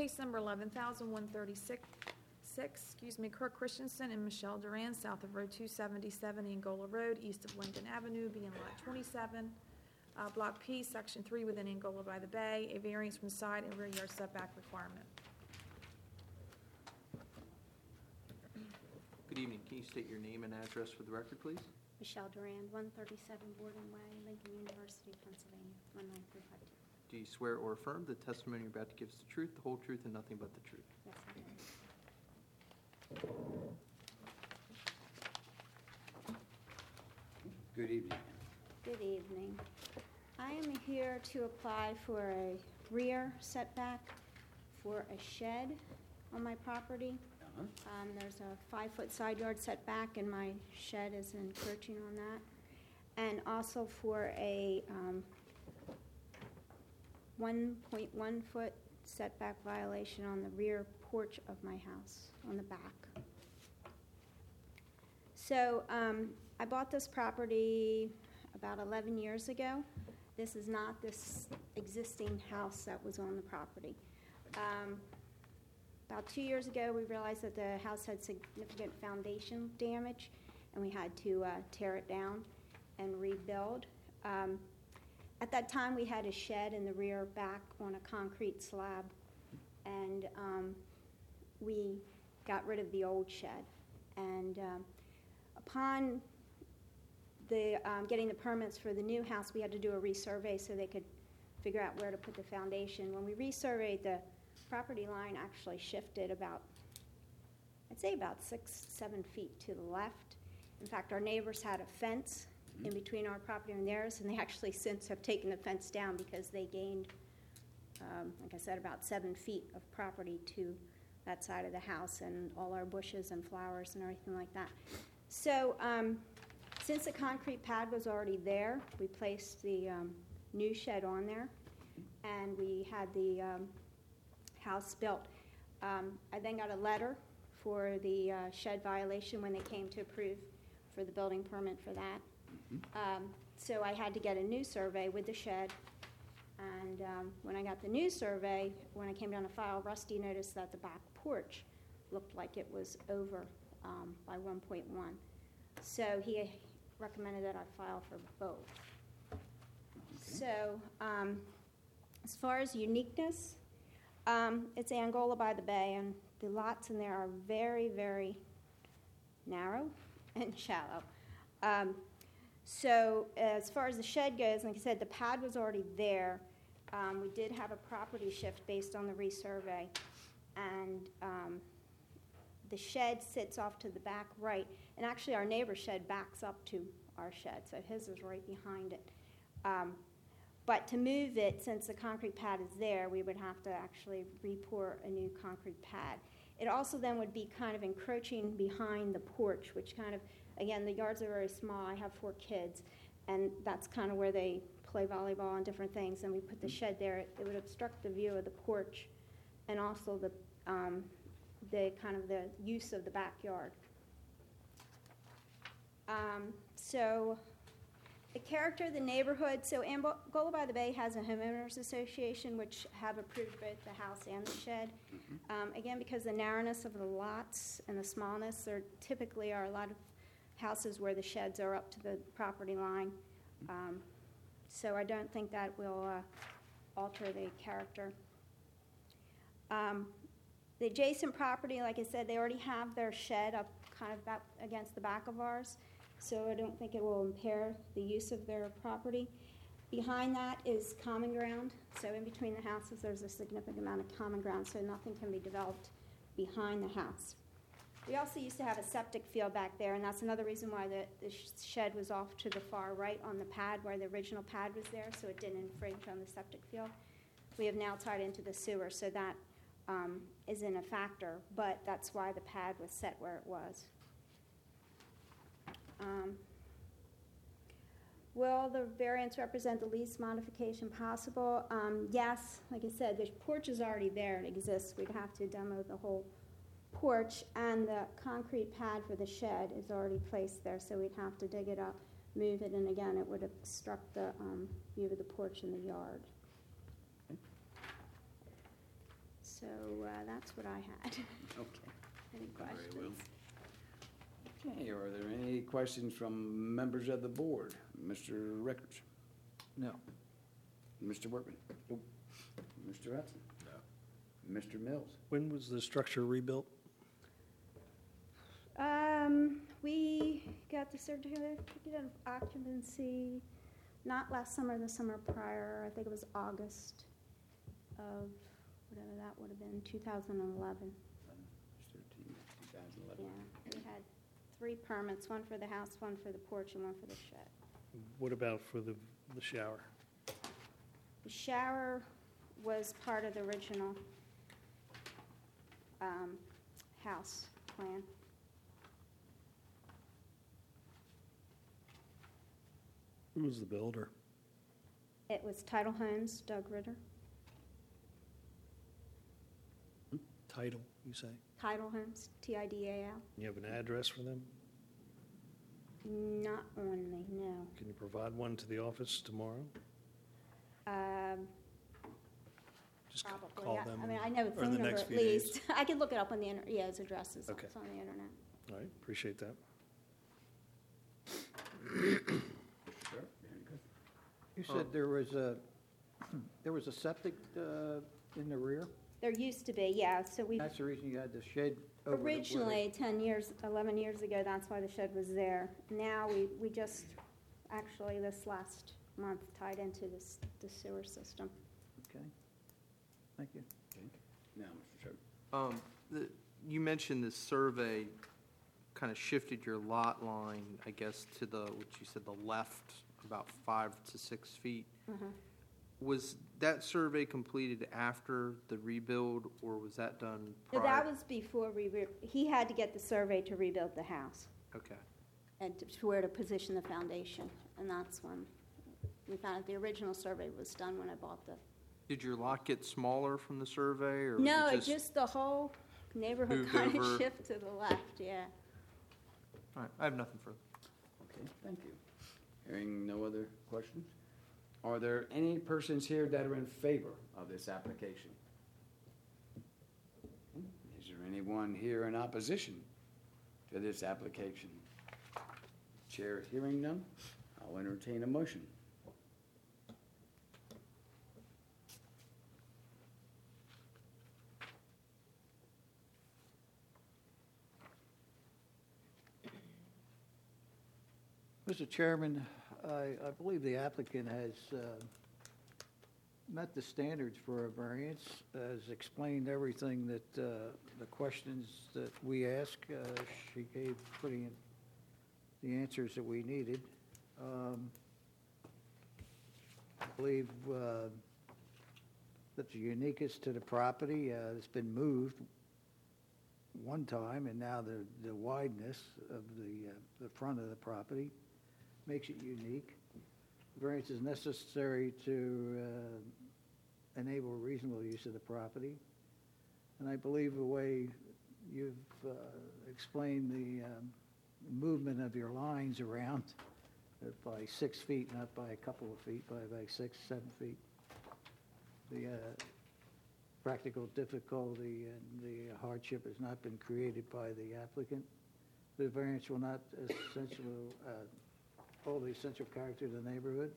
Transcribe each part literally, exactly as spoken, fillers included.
Case number eleven thousand one thirty-six, excuse me, Kirk Christensen and Michelle Duran, south of Road two seventy-seven, Angola Road, east of Lincoln Avenue, being Lot twenty-seven, uh, Block P, Section three, within Angola by the Bay, a variance from side and rear yard setback requirement. Good evening. Can you state your name and address for the record, please? Michelle Durand, one thirty-seven Borden Way, Lincoln University, Pennsylvania, one nine three five two. Do you swear or affirm the testimony you're about to give is the truth, the whole truth, and nothing but the truth? Yes, I do. Good evening. Good evening. I am here to apply for a rear setback for a shed on my property. Uh-huh. Um, there's a five-foot side yard setback, and my shed is encroaching on that. And also for a um, one point one foot setback violation on the rear porch of my house, on the back. So um, I bought this property about eleven years ago. This is not this existing house that was on the property. Um, about two years ago, we realized that the house had significant foundation damage, and we had to uh, tear it down and rebuild. Um, at that time, we had a shed in the rear back on a concrete slab, and um, we got rid of the old shed. And um, upon the um, getting the permits for the new house, we had to do a resurvey so they could figure out where to put the foundation. When we resurveyed, the property line actually shifted about, I'd say about six, seven feet to the left. In fact, our neighbors had a fence in between our property and theirs, and they actually since have taken the fence down because they gained, um, like I said, about seven feet of property to that side of the house, and all our bushes and flowers and everything like that. So um, since the concrete pad was already there, we placed the um, new shed on there, and we had the um, house built. Um, I then got a letter for the uh, shed violation when they came to approve for the building permit for that. Mm-hmm. Um, so I had to get a new survey with the shed. And um, when I got the new survey, when I came down to file, Rusty noticed that the back porch looked like it was over um, by one point one. So he recommended that I file for both. Okay. So um, as far as uniqueness, um, it's Angola by the Bay, and the lots in there are very, very narrow and shallow. Um, So as far as the shed goes, like I said, the pad was already there. Um, we did have a property shift based on the resurvey, and um, the shed sits off to the back right. And actually, our neighbor's shed backs up to our shed, so his is right behind it. Um, but to move it, since the concrete pad is there, we would have to actually re-pour a new concrete pad. It also then would be kind of encroaching behind the porch, which kind of, again, the yards are very small. I have four kids, and that's kind of where they play volleyball and different things. And we put the shed there. It, it would obstruct the view of the porch and also the um, the kind of the use of the backyard. Um, so the character of the neighborhood. So Angola by the Bay has a homeowners association which have approved both the house and the shed. Mm-hmm. Um, again, because the narrowness of the lots and the smallness, there typically are a lot of houses where the sheds are up to the property line. Um, so I don't think that will uh, alter the character. Um, the adjacent property, like I said, they already have their shed up kind of back against the back of ours, so I don't think it will impair the use of their property. Behind that is common ground, so in between the houses there's a significant amount of common ground, so nothing can be developed behind the house. We also used to have a septic field back there, and that's another reason why the, the shed was off to the far right on the pad where the original pad was there, so it didn't infringe on the septic field. We have now tied into the sewer, so that um, isn't a factor, but that's why the pad was set where it was. Um, will the variance represent the least modification possible? Um, yes, like I said, the porch is already there. It exists. We'd have to demo the whole porch, and the concrete pad for the shed is already placed there, so we'd have to dig it up, move it, and again, it would obstruct the um, view of the porch in the yard. So uh, that's what I had. Okay. Any Very well. questions? Okay, are there any questions from members of the board? Mister Rickards? No. Mister Workman? Nope. Mister Hudson? No. Mister Mills? When was the structure rebuilt? Um, we got the certificate of occupancy, not last summer, the summer prior. I think it was August of, whatever that would have been, two thousand eleven. thirteen, two thousand Yeah, eleven. we had three permits, one for the house, one for the porch, and one for the shed. What about for the, the shower? The shower was part of the original um, house plan. Who was the builder? It was Title Homes, Doug Ritter. Title, you say? Title Homes, T I D A L. You have an address for them? Not on me, no. Can you provide one to the office tomorrow? Um, Just c- Probably. call I- them. I mean, and- I know the or in phone the number next at few days. least. I can look it up on the, inter- yeah, his address is Okay. it's on the internet. All right, appreciate that. Sure. Very good. You said there was a, there was a septic uh, in the rear? There used to be, yeah, so we, That's the reason you had the shed over the- where the- originally, ten years, eleven years ago, that's why the shed was there. Now, we, we just, actually, this last month tied into this, the sewer system. Okay, thank you. Okay. Now, Mister Sherman? Um, the, you mentioned the survey kind of shifted your lot line, I guess, to the, what you said, the left, about five to six feet. Mhm. Was that survey completed after the rebuild, or was that done So prior? that was before we, re- he had to get the survey to rebuild the house Okay. and to to where to position the foundation. And that's when we found out the original survey was done when I bought the. Did your lot get smaller from the survey, or was No, it it just? just, the whole neighborhood moved kind over? of shifted to the left, yeah. All right, I have nothing further. Okay, thank you. Hearing no other questions? Are there any persons here that are in favor of this application? Is there anyone here in opposition to this application? Chair hearing none, I'll entertain a motion. Mister Chairman, I, I believe the applicant has uh, met the standards for a variance, has explained everything that, uh, the questions that we ask. Uh, She gave pretty, the answers that we needed. Um, I believe uh, that the uniqueness to the property, uh, it's been moved one time, and now the, the wideness of the, uh, the front of the property makes it unique. Variance is necessary to uh, enable reasonable use of the property. And I believe the way you've uh, explained the um, movement of your lines around uh, by six feet, not by a couple of feet, by by six, seven feet, the uh, practical difficulty and the hardship has not been created by the applicant. The variance will not essentially uh, hold the essential character of the neighborhood.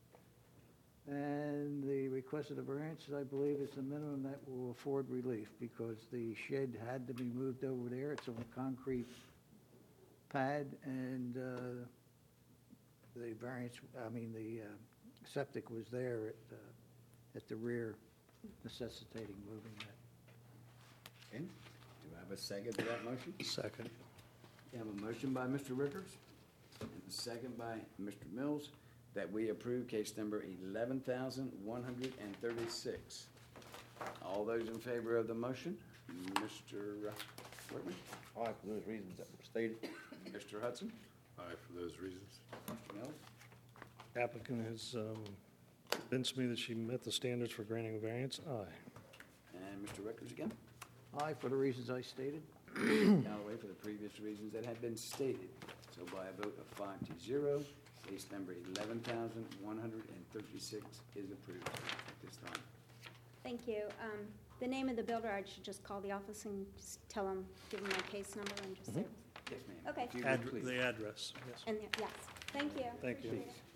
And the request of the variance, I believe, is the minimum that will afford relief, because the shed had to be moved over there. It's on a concrete pad, and uh, the variance, I mean, the uh, septic was there at, uh, at the rear, necessitating moving that. Okay, do I have a second to that motion? Second. We have a motion by Mister Rickers and a second by Mister Mills that we approve case number eleven thousand one hundred thirty-six. All those in favor of the motion, Mister Workman, Aye, for those reasons that were stated. Mister Hudson, Aye, for those reasons. Mister Mills, Applicant has um, convinced me that she met the standards for granting a variance. Aye. and Mister Rickers again. Aye, for the reasons I stated. Galloway for the previous reasons that have been stated. So by a vote of five to zero, case number eleven thousand one hundred thirty-six is approved at this time. Thank you. Um, the name of the builder, I should just call the office and just tell them, give them my case number and just say, Yes, ma'am. Okay. If you would, Ad- please. The address, yes. and, yes, thank you. Thank you. Appreciate it.